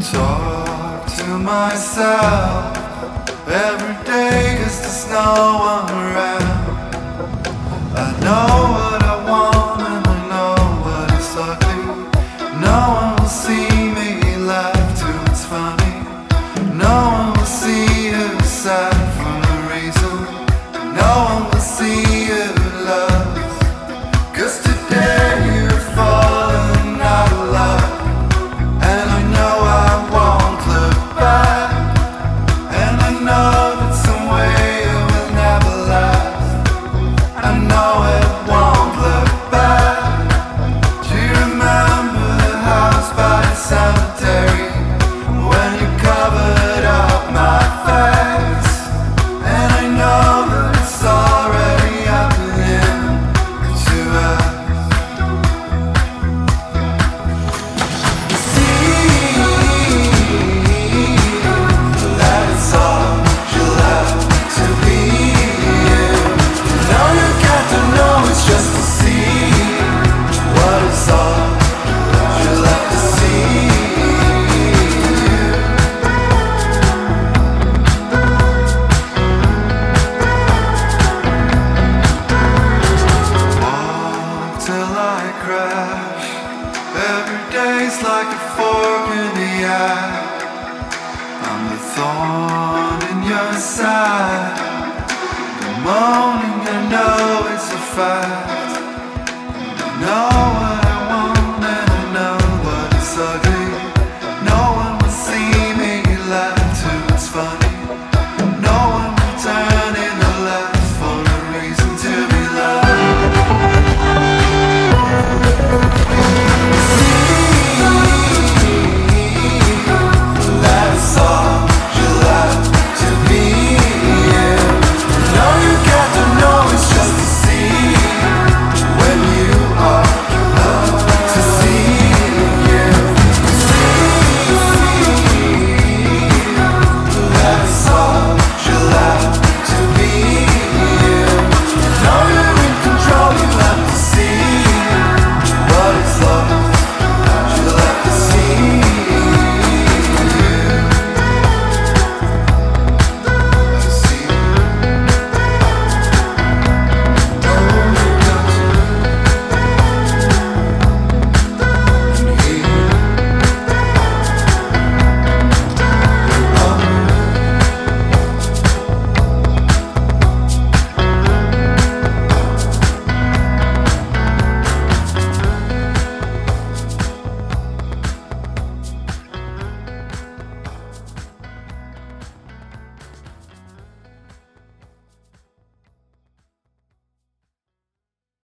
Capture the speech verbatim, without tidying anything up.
Talk to myself every day 'cause there's no one around. I know what I want and I know what is ugly. No one will see me laugh till it's funny. No one will see you sad for no reason. No one will see you love. 'Cause today you're falling out of love. And I know I won't look back. And I know that some way it will never last. I know it won't look back. Do you remember the house by the cemetery when you covered up my face? And I know that it's already happening to us. Every day's like a fork in the eye. I'm the thorn in your side. The morning I know it's a fight.